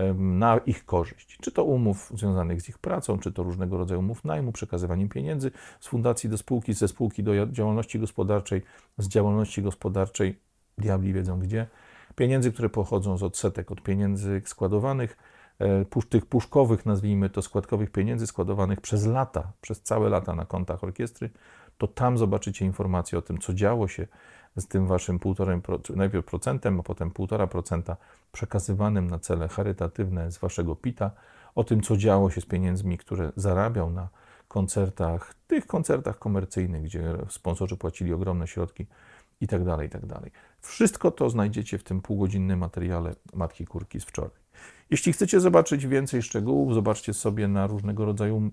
na ich korzyść. Czy to umów związanych z ich pracą, czy to różnego rodzaju umów najmu, przekazywaniem pieniędzy z fundacji do spółki, ze spółki do działalności gospodarczej, z działalności gospodarczej, diabli wiedzą gdzie, pieniędzy, które pochodzą z odsetek od pieniędzy składowanych, tych puszkowych, nazwijmy to, składkowych pieniędzy składowanych przez lata, przez całe lata na kontach orkiestry, to tam zobaczycie informacje o tym, co działo się z tym waszym półtorem, najpierw procentem, a potem półtora procenta przekazywanym na cele charytatywne z waszego pita, o tym, co działo się z pieniędzmi, które zarabiał na koncertach, tych koncertach komercyjnych, gdzie sponsorzy płacili ogromne środki i tak dalej, i tak dalej. Wszystko to znajdziecie w tym półgodzinnym materiale Matki Kurki z wczoraj. Jeśli chcecie zobaczyć więcej szczegółów, zobaczcie sobie na różnego rodzaju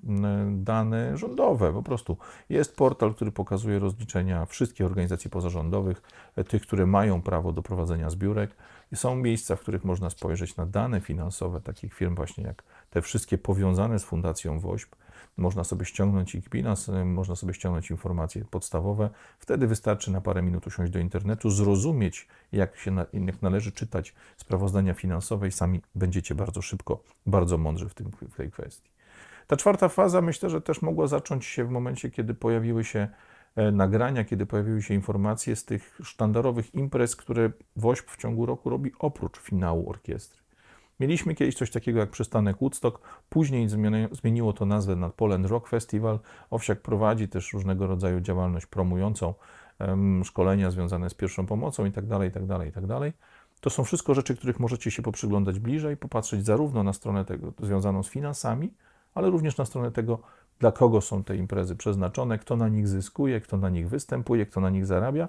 dane rządowe. Po prostu jest portal, który pokazuje rozliczenia wszystkich organizacji pozarządowych, tych, które mają prawo do prowadzenia zbiórek. Są miejsca, w których można spojrzeć na dane finansowe takich firm właśnie jak te wszystkie powiązane z Fundacją WOŚP. Można sobie ściągnąć ich bilans, można sobie ściągnąć informacje podstawowe. Wtedy wystarczy na parę minut usiąść do internetu, zrozumieć, jak się na, jak należy czytać sprawozdania finansowe i sami będziecie bardzo szybko, bardzo mądrzy w, tym, w tej kwestii. Ta czwarta faza, myślę, że też mogła zacząć się w momencie, kiedy pojawiły się nagrania, kiedy pojawiły się informacje z tych sztandarowych imprez, które WOŚP w ciągu roku robi oprócz finału orkiestry. Mieliśmy kiedyś coś takiego jak przystanek Woodstock, później zmieniło to nazwę na Poland Rock Festival. Owsiak prowadzi też różnego rodzaju działalność promującą, um, szkolenia związane z pierwszą pomocą itd., itd., itd. To są wszystko rzeczy, których możecie się poprzyglądać bliżej, popatrzeć zarówno na stronę tego związaną z finansami, ale również na stronę tego, dla kogo są te imprezy przeznaczone, kto na nich zyskuje, kto na nich występuje, kto na nich zarabia,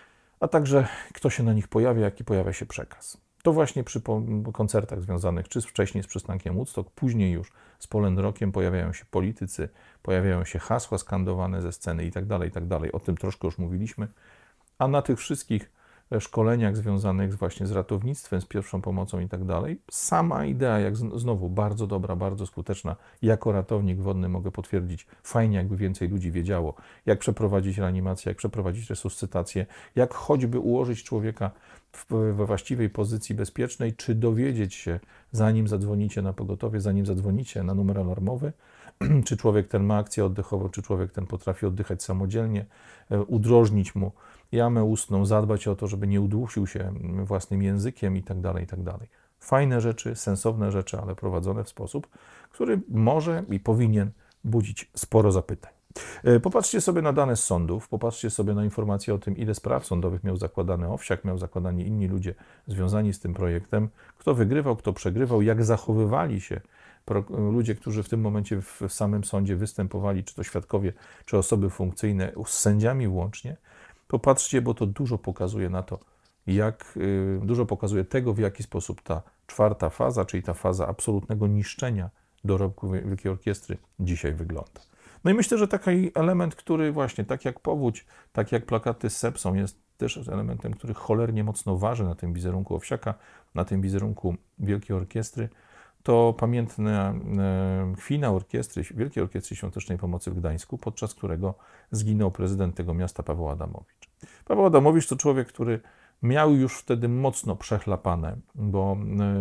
a także kto się na nich pojawia, jaki pojawia się przekaz. To właśnie przy koncertach związanych czy wcześniej z przystankiem Woodstock, później już z Poland Rockiem pojawiają się politycy, pojawiają się hasła skandowane ze sceny itd., itd. O tym troszkę już mówiliśmy. A na tych wszystkich szkoleniach związanych właśnie z ratownictwem, z pierwszą pomocą itd. Sama idea, jak znowu bardzo dobra, bardzo skuteczna. Jako ratownik wodny mogę potwierdzić, fajnie jakby więcej ludzi wiedziało, jak przeprowadzić reanimację, jak przeprowadzić resuscytację, jak choćby ułożyć człowieka we właściwej pozycji bezpiecznej, czy dowiedzieć się, zanim zadzwonicie na pogotowie, zanim zadzwonicie na numer alarmowy, czy człowiek ten ma akcję oddechową, czy człowiek ten potrafi oddychać samodzielnie, udrożnić mu jamę ustną, zadbać o to, żeby nie udusił się własnym językiem i tak dalej, i tak dalej. Fajne rzeczy, sensowne rzeczy, ale prowadzone w sposób, który może i powinien budzić sporo zapytań. Popatrzcie sobie na dane z sądów, popatrzcie sobie na informacje o tym, ile spraw sądowych miał zakładany Owsiak, miał zakładani inni ludzie związani z tym projektem, kto wygrywał, kto przegrywał, jak zachowywali się ludzie, którzy w tym momencie w samym sądzie występowali, czy to świadkowie, czy osoby funkcyjne, z sędziami włącznie. Popatrzcie, bo to dużo pokazuje na to, jak, dużo pokazuje tego, w jaki sposób ta czwarta faza, czyli ta faza absolutnego niszczenia dorobku Wielkiej Orkiestry dzisiaj wygląda. No i myślę, że taki element, który właśnie, tak jak powódź, tak jak plakaty z sepsą, jest też elementem, który cholernie mocno waży na tym wizerunku Owsiaka, na tym wizerunku Wielkiej Orkiestry, to pamiętna chwila orkiestry, Wielkiej Orkiestry Świątecznej Pomocy w Gdańsku, podczas którego zginął prezydent tego miasta Paweł Adamowicz. Paweł Adamowicz to człowiek, który miał już wtedy mocno przechlapane, bo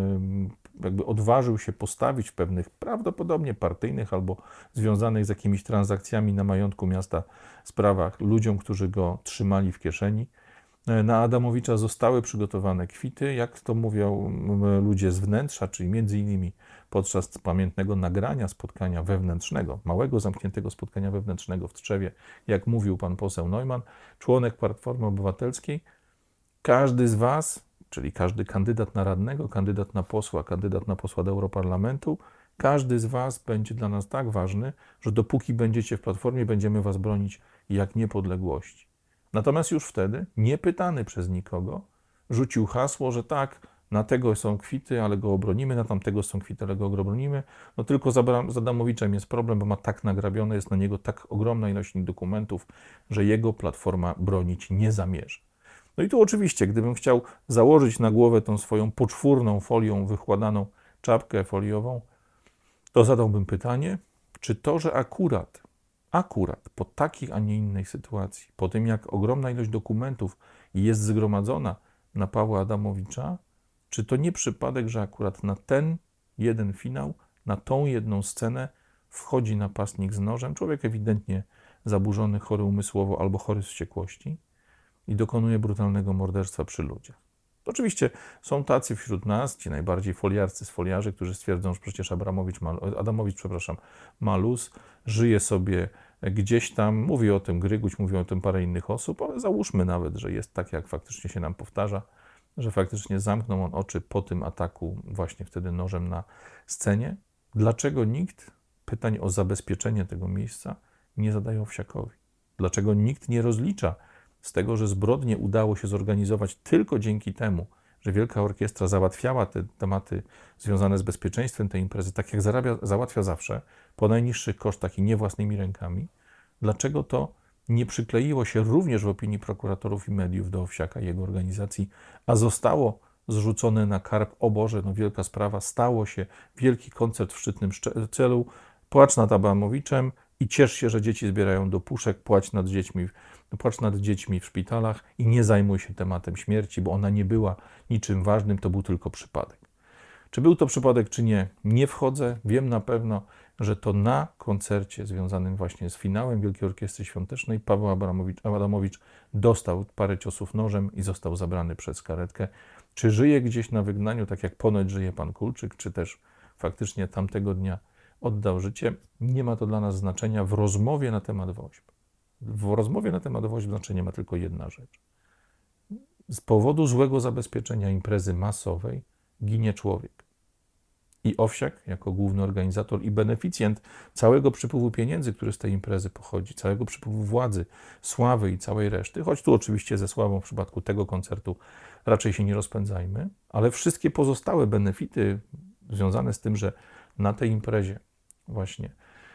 jakby odważył się postawić w pewnych prawdopodobnie partyjnych albo związanych z jakimiś transakcjami na majątku miasta sprawach ludziom, którzy go trzymali w kieszeni. Na Adamowicza zostały przygotowane kwity, jak to mówią ludzie z wnętrza, czyli między innymi podczas pamiętnego nagrania spotkania wewnętrznego, małego, zamkniętego spotkania wewnętrznego w Tczewie, jak mówił pan poseł Neumann, członek Platformy Obywatelskiej, każdy z was, czyli każdy kandydat na radnego, kandydat na posła, kandydat na posła do Europarlamentu, każdy z was będzie dla nas tak ważny, że dopóki będziecie w Platformie, będziemy was bronić jak niepodległości. Natomiast już wtedy, niepytany przez nikogo, rzucił hasło, że tak, na tego są kwity, ale go obronimy, na tamtego są kwity, ale go obronimy. No tylko z Adamowiczem jest problem, bo ma tak nagrabione, jest na niego tak ogromna ilość dokumentów, że jego Platforma bronić nie zamierza. No i tu oczywiście, gdybym chciał założyć na głowę tą swoją poczwórną folią wychładaną czapkę foliową, to zadałbym pytanie, czy to, że akurat, akurat po takiej, a nie innej sytuacji, po tym jak ogromna ilość dokumentów jest zgromadzona na Pawła Adamowicza, czy to nie przypadek, że akurat na ten jeden finał, na tą jedną scenę wchodzi napastnik z nożem, człowiek ewidentnie zaburzony, chory umysłowo albo chory z wściekłości i dokonuje brutalnego morderstwa przy ludziach. Oczywiście są tacy wśród nas, ci najbardziej foliarscy z foliarzy, którzy stwierdzą, że przecież Abramowicz ma, Adamowicz, przepraszam, ma luz, żyje sobie gdzieś tam, mówi o tym Gryguć, mówi o tym parę innych osób, ale załóżmy nawet, że jest tak, jak faktycznie się nam powtarza, że faktycznie zamknął on oczy po tym ataku właśnie wtedy nożem na scenie. Dlaczego nikt pytań o zabezpieczenie tego miejsca nie zadaje Owsiakowi? Dlaczego nikt nie rozlicza z tego, że zbrodnie udało się zorganizować tylko dzięki temu, że Wielka Orkiestra załatwiała te tematy związane z bezpieczeństwem tej imprezy, tak jak zarabia, załatwia zawsze, po najniższych kosztach i nie własnymi rękami? Dlaczego to nie przykleiło się również w opinii prokuratorów i mediów do Owsiaka i jego organizacji, a zostało zrzucone na karb, o Boże, no wielka sprawa, stało się wielki koncert w szczytnym celu, płacz nad Adamowiczem i ciesz się, że dzieci zbierają do puszek, płacz nad dziećmi, płacz nad dziećmi w szpitalach i nie zajmuj się tematem śmierci, bo ona nie była niczym ważnym, to był tylko przypadek. Czy był to przypadek, czy nie? Nie wchodzę. Wiem na pewno, że to na koncercie związanym właśnie z finałem Wielkiej Orkiestry Świątecznej Paweł Abramowicz, Adamowicz dostał parę ciosów nożem i został zabrany przez karetkę. Czy żyje gdzieś na wygnaniu, tak jak ponoć żyje pan Kulczyk, czy też faktycznie tamtego dnia oddał życie? Nie ma to dla nas znaczenia w rozmowie na temat woźb. W rozmowie na temat woźb znaczenie ma tylko jedna rzecz. Z powodu złego zabezpieczenia imprezy masowej ginie człowiek. I Owsiak, jako główny organizator i beneficjent całego przepływu pieniędzy, który z tej imprezy pochodzi, całego przepływu władzy, sławy i całej reszty, choć tu oczywiście ze sławą w przypadku tego koncertu raczej się nie rozpędzajmy, ale wszystkie pozostałe benefity związane z tym, że na tej imprezie właśnie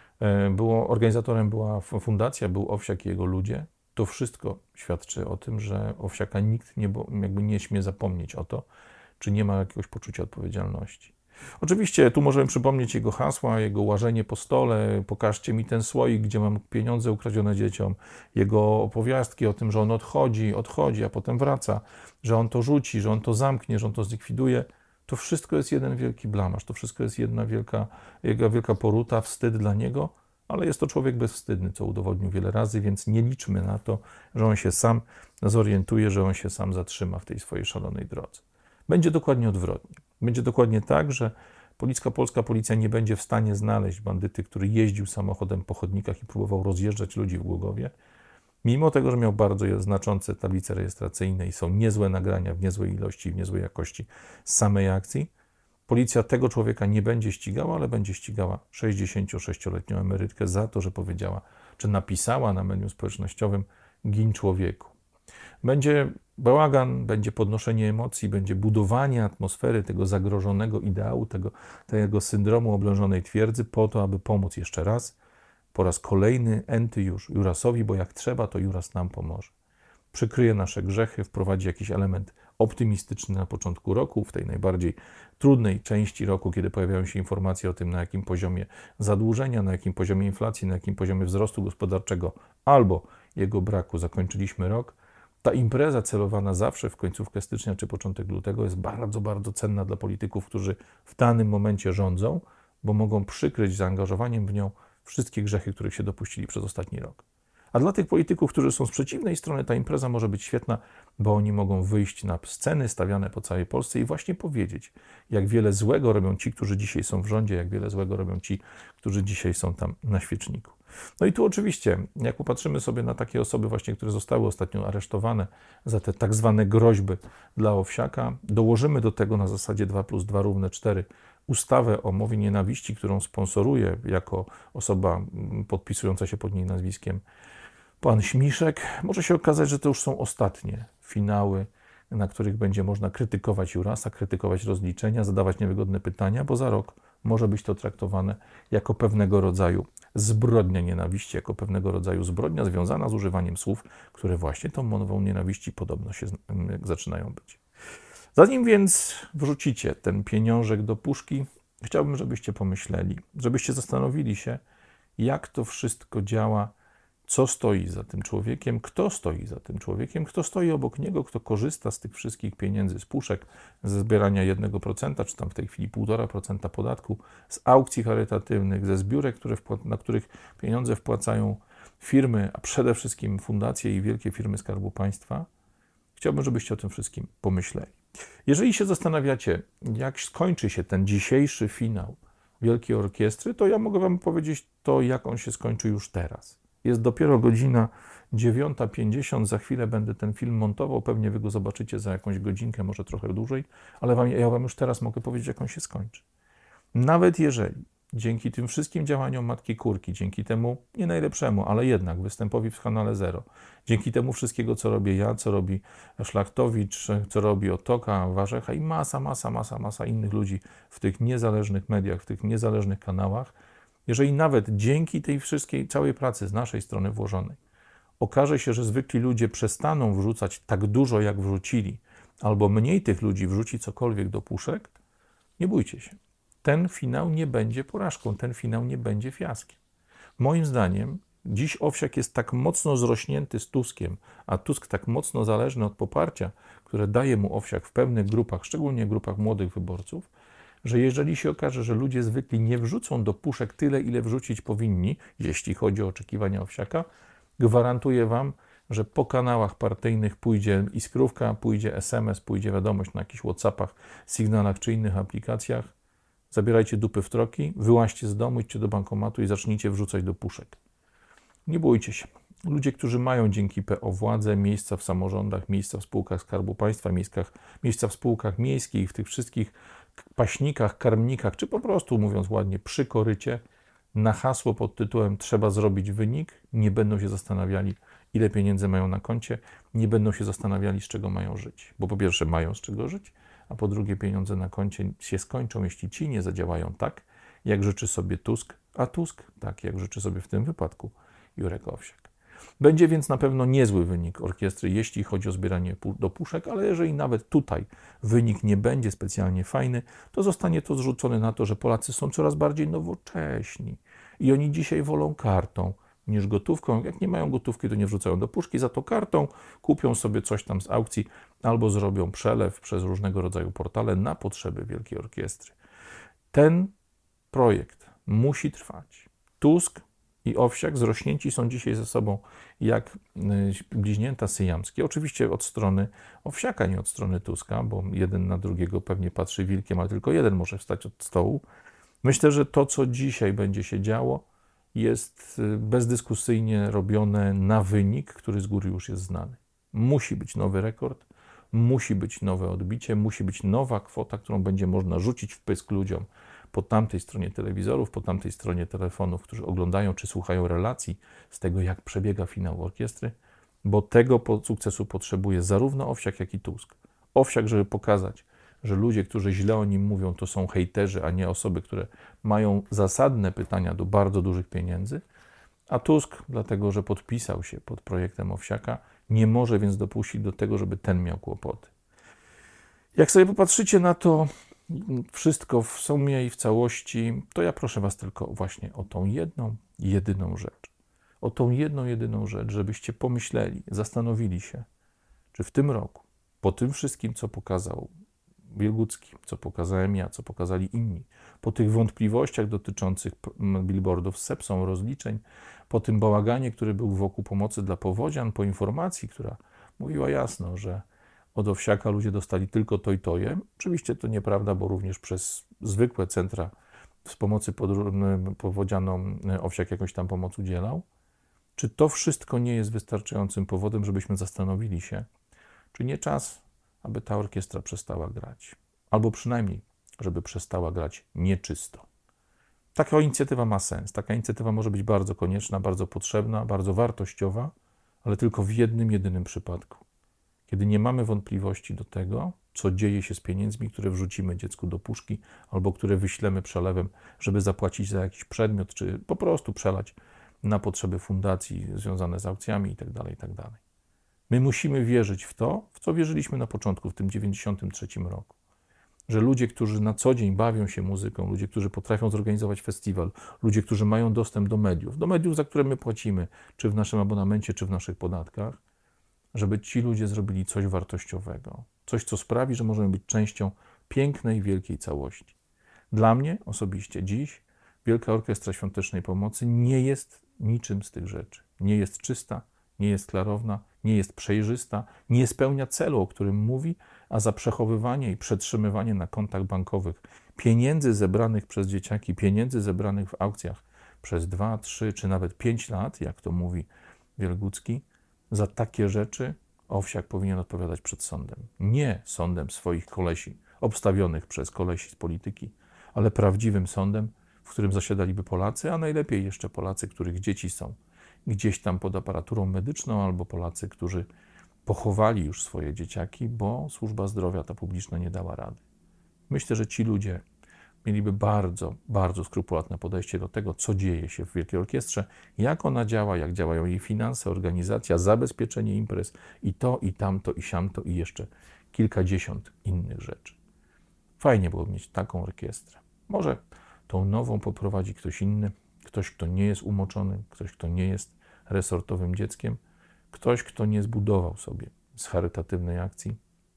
było, organizatorem była fundacja, był Owsiak i jego ludzie, to wszystko świadczy o tym, że Owsiaka nikt nie, jakby nie śmie zapomnieć o to, czy nie ma jakiegoś poczucia odpowiedzialności. Oczywiście tu możemy przypomnieć jego hasła, jego łażenie po stole, pokażcie mi ten słoik, gdzie mam pieniądze ukradzione dzieciom, jego opowiastki o tym, że on odchodzi, odchodzi, a potem wraca, że on to rzuci, że on to zamknie, że on to zlikwiduje. To wszystko jest jeden wielki blamaż, to wszystko jest jedna wielka, jedna wielka poruta, wstyd dla niego, ale jest to człowiek bezwstydny, co udowodnił wiele razy, więc nie liczmy na to, że on się sam zorientuje, że on się sam zatrzyma w tej swojej szalonej drodze. Będzie dokładnie odwrotnie. Będzie dokładnie tak, że Policka, polska policja nie będzie w stanie znaleźć bandyty, który jeździł samochodem po chodnikach i próbował rozjeżdżać ludzi w Głogowie. Mimo tego, że miał bardzo znaczące tablice rejestracyjne i są niezłe nagrania w niezłej ilości i w niezłej jakości z samej akcji, policja tego człowieka nie będzie ścigała, ale będzie ścigała sześćdziesięciosześcioletnią emerytkę za to, że powiedziała, czy napisała na medium społecznościowym gin człowieku. Będzie bałagan, będzie podnoszenie emocji, będzie budowanie atmosfery tego zagrożonego ideału, tego, tego syndromu oblężonej twierdzy po to, aby pomóc jeszcze raz, po raz kolejny enty już Jurasowi, bo jak trzeba, to Juras nam pomoże. Przykryje nasze grzechy, wprowadzi jakiś element optymistyczny na początku roku, w tej najbardziej trudnej części roku, kiedy pojawiają się informacje o tym, na jakim poziomie zadłużenia, na jakim poziomie inflacji, na jakim poziomie wzrostu gospodarczego albo jego braku zakończyliśmy rok. Ta impreza celowana zawsze w końcówkę stycznia czy początek lutego jest bardzo, bardzo cenna dla polityków, którzy w danym momencie rządzą, bo mogą przykryć zaangażowaniem w nią wszystkie grzechy, których się dopuścili przez ostatni rok. A dla tych polityków, którzy są z przeciwnej strony, ta impreza może być świetna, bo oni mogą wyjść na sceny stawiane po całej Polsce i właśnie powiedzieć, jak wiele złego robią ci, którzy dzisiaj są w rządzie, jak wiele złego robią ci, którzy dzisiaj są tam na świeczniku. No i tu oczywiście, jak popatrzymy sobie na takie osoby właśnie, które zostały ostatnio aresztowane za te tak zwane groźby dla Owsiaka, dołożymy do tego na zasadzie dwa plus dwa równe cztery ustawę o mowie nienawiści, którą sponsoruje jako osoba podpisująca się pod niej nazwiskiem pan Śmiszek, może się okazać, że to już są ostatnie finały, na których będzie można krytykować Jurasa, krytykować rozliczenia, zadawać niewygodne pytania, bo za rok może być to traktowane jako pewnego rodzaju zbrodnia nienawiści, jako pewnego rodzaju zbrodnia związana z używaniem słów, które właśnie tą mową nienawiści podobno się zaczynają być. Zanim więc wrzucicie ten pieniążek do puszki, chciałbym, żebyście pomyśleli, żebyście zastanowili się, jak to wszystko działa, co stoi za tym człowiekiem, kto stoi za tym człowiekiem, kto stoi obok niego, kto korzysta z tych wszystkich pieniędzy z puszek, ze zbierania jednego procenta, czy tam w tej chwili półtora procenta podatku, z aukcji charytatywnych, ze zbiórek, które na których pieniądze wpłacają firmy, a przede wszystkim fundacje i wielkie firmy Skarbu Państwa. Chciałbym, żebyście o tym wszystkim pomyśleli. Jeżeli się zastanawiacie, jak skończy się ten dzisiejszy finał Wielkiej Orkiestry, to ja mogę wam powiedzieć to, jak on się skończy już teraz. Jest dopiero godzina dziewiąta pięćdziesiąt, za chwilę będę ten film montował, pewnie wy go zobaczycie za jakąś godzinkę, może trochę dłużej, ale wam, ja wam już teraz mogę powiedzieć, jak on się skończy. Nawet jeżeli dzięki tym wszystkim działaniom Matki Kurki, dzięki temu nie najlepszemu, ale jednak występowi w kanale Zero, dzięki temu wszystkiego, co robię ja, co robi Szlachtowicz, co robi Otoka, Warzecha i masa, masa, masa, masa innych ludzi w tych niezależnych mediach, w tych niezależnych kanałach, jeżeli nawet dzięki tej wszystkiej, całej pracy z naszej strony włożonej okaże się, że zwykli ludzie przestaną wrzucać tak dużo, jak wrzucili, albo mniej tych ludzi wrzuci cokolwiek do puszek, nie bójcie się. Ten finał nie będzie porażką, ten finał nie będzie fiaskiem. Moim zdaniem dziś Owsiak jest tak mocno zrośnięty z Tuskiem, a Tusk tak mocno zależny od poparcia, które daje mu Owsiak w pewnych grupach, szczególnie grupach młodych wyborców, że jeżeli się okaże, że ludzie zwykli nie wrzucą do puszek tyle, ile wrzucić powinni, jeśli chodzi o oczekiwania Owsiaka, gwarantuję wam, że po kanałach partyjnych pójdzie iskrówka, pójdzie es em es, pójdzie wiadomość na jakichś WhatsAppach, Signalach czy innych aplikacjach. Zabierajcie dupy w troki, wyłaźcie z domu, idźcie do bankomatu i zacznijcie wrzucać do puszek. Nie bójcie się. Ludzie, którzy mają dzięki P O władzę, miejsca w samorządach, miejsca w spółkach Skarbu Państwa, miejscach, miejsca w spółkach miejskich, w tych wszystkich paśnikach, karmnikach, czy po prostu, mówiąc ładnie, przy korycie, na hasło pod tytułem trzeba zrobić wynik, nie będą się zastanawiali, ile pieniędzy mają na koncie, nie będą się zastanawiali, z czego mają żyć. Bo po pierwsze mają z czego żyć, a po drugie pieniądze na koncie się skończą, jeśli ci nie zadziałają tak, jak życzy sobie Tusk, a Tusk tak, jak życzy sobie w tym wypadku Jurek Owsiak. Będzie więc na pewno niezły wynik orkiestry, jeśli chodzi o zbieranie do puszek, ale jeżeli nawet tutaj wynik nie będzie specjalnie fajny, to zostanie to zrzucone na to, że Polacy są coraz bardziej nowocześni i oni dzisiaj wolą kartą niż gotówką. Jak nie mają gotówki, to nie wrzucają do puszki, za to kartą kupią sobie coś tam z aukcji albo zrobią przelew przez różnego rodzaju portale na potrzeby Wielkiej Orkiestry. Ten projekt musi trwać. Tusk i Owsiak zrośnięci są dzisiaj ze sobą jak bliźnięta syjamskie. Oczywiście od strony Owsiaka, nie od strony Tuska, bo jeden na drugiego pewnie patrzy wilkiem, ale tylko jeden może wstać od stołu. Myślę, że to, co dzisiaj będzie się działo, jest bezdyskusyjnie robione na wynik, który z góry już jest znany. Musi być nowy rekord, musi być nowe odbicie, musi być nowa kwota, którą będzie można rzucić w pysk ludziom po tamtej stronie telewizorów, po tamtej stronie telefonów, którzy oglądają czy słuchają relacji z tego, jak przebiega finał orkiestry, bo tego sukcesu potrzebuje zarówno Owsiak, jak i Tusk. Owsiak, żeby pokazać, że ludzie, którzy źle o nim mówią, to są hejterzy, a nie osoby, które mają zasadne pytania do bardzo dużych pieniędzy, a Tusk, dlatego że podpisał się pod projektem Owsiaka, nie może więc dopuścić do tego, żeby ten miał kłopoty. Jak sobie popatrzycie na to wszystko w sumie i w całości, to ja proszę was tylko właśnie o tą jedną, jedyną rzecz. O tą jedną, jedyną rzecz, żebyście pomyśleli, zastanowili się, czy w tym roku, po tym wszystkim, co pokazał Wielgucki, co pokazałem ja, co pokazali inni, po tych wątpliwościach dotyczących billboardów z sepsą, rozliczeń, po tym bałaganie, który był wokół pomocy dla powodzian, po informacji, która mówiła jasno, że od Owsiaka ludzie dostali tylko to i toje. Oczywiście to nieprawda, bo również przez zwykłe centra z pomocy powodzianom Owsiak jakąś tam pomoc udzielał. Czy to wszystko nie jest wystarczającym powodem, żebyśmy zastanowili się, czy nie czas, aby ta orkiestra przestała grać? Albo przynajmniej, żeby przestała grać nieczysto. Taka inicjatywa ma sens. Taka inicjatywa może być bardzo konieczna, bardzo potrzebna, bardzo wartościowa, ale tylko w jednym, jedynym przypadku. Kiedy nie mamy wątpliwości do tego, co dzieje się z pieniędzmi, które wrzucimy dziecku do puszki albo które wyślemy przelewem, żeby zapłacić za jakiś przedmiot, czy po prostu przelać na potrzeby fundacji związane z aukcjami itd., itd. My musimy wierzyć w to, w co wierzyliśmy na początku, w tym dziewięćdziesiątym trzecim roku. Że ludzie, którzy na co dzień bawią się muzyką, ludzie, którzy potrafią zorganizować festiwal, ludzie, którzy mają dostęp do mediów, do mediów, za które my płacimy, czy w naszym abonamencie, czy w naszych podatkach, żeby ci ludzie zrobili coś wartościowego, coś, co sprawi, że możemy być częścią pięknej, wielkiej całości. Dla mnie osobiście dziś Wielka Orkiestra Świątecznej Pomocy nie jest niczym z tych rzeczy. Nie jest czysta, nie jest klarowna, nie jest przejrzysta, nie spełnia celu, o którym mówi, a za przechowywanie i przetrzymywanie na kontach bankowych pieniędzy zebranych przez dzieciaki, pieniędzy zebranych w aukcjach przez dwa, trzy czy nawet pięć lat, jak to mówi Wielgucki, za takie rzeczy Owsiak powinien odpowiadać przed sądem. Nie sądem swoich kolesi, obstawionych przez kolesi z polityki, ale prawdziwym sądem, w którym zasiadaliby Polacy, a najlepiej jeszcze Polacy, których dzieci są gdzieś tam pod aparaturą medyczną, albo Polacy, którzy pochowali już swoje dzieciaki, bo służba zdrowia ta publiczna nie dała rady. Myślę, że ci ludzie mieliby bardzo, bardzo skrupulatne podejście do tego, co dzieje się w Wielkiej Orkiestrze, jak ona działa, jak działają jej finanse, organizacja, zabezpieczenie imprez i to, i tamto, i siamto, i jeszcze kilkadziesiąt innych rzeczy. Fajnie było mieć taką orkiestrę. Może tą nową poprowadzi ktoś inny, ktoś, kto nie jest umoczony, ktoś, kto nie jest resortowym dzieckiem, ktoś, kto nie zbudował sobie z charytatywnej akcji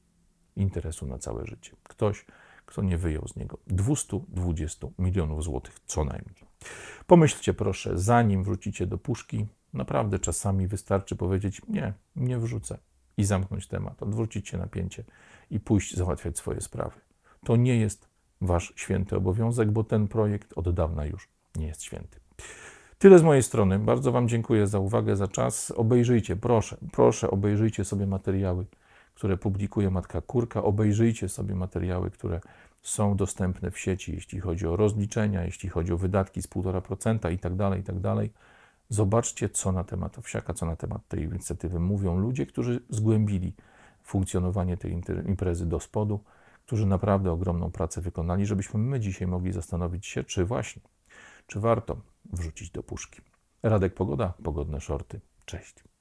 interesu na całe życie. Ktoś, kto nie wyjął z niego dwieście dwadzieścia milionów złotych co najmniej. Pomyślcie proszę, zanim wrócicie do puszki, naprawdę czasami wystarczy powiedzieć nie, nie wrzucę i zamknąć temat, odwrócić się napięcie i pójść załatwiać swoje sprawy. To nie jest wasz święty obowiązek, bo ten projekt od dawna już nie jest święty. Tyle z mojej strony. Bardzo wam dziękuję za uwagę, za czas. Obejrzyjcie, proszę, proszę obejrzyjcie sobie materiały, które publikuje Matka Kurka. Obejrzyjcie sobie materiały, które są dostępne w sieci, jeśli chodzi o rozliczenia, jeśli chodzi o wydatki z półtora procenta i tak dalej, i tak dalej. Zobaczcie, co na temat Owsiaka, co na temat tej inicjatywy mówią ludzie, którzy zgłębili funkcjonowanie tej imprezy do spodu, którzy naprawdę ogromną pracę wykonali, żebyśmy my dzisiaj mogli zastanowić się, czy właśnie, czy warto wrzucić do puszki. Radek Pogoda, Pogodne Shorty. Cześć.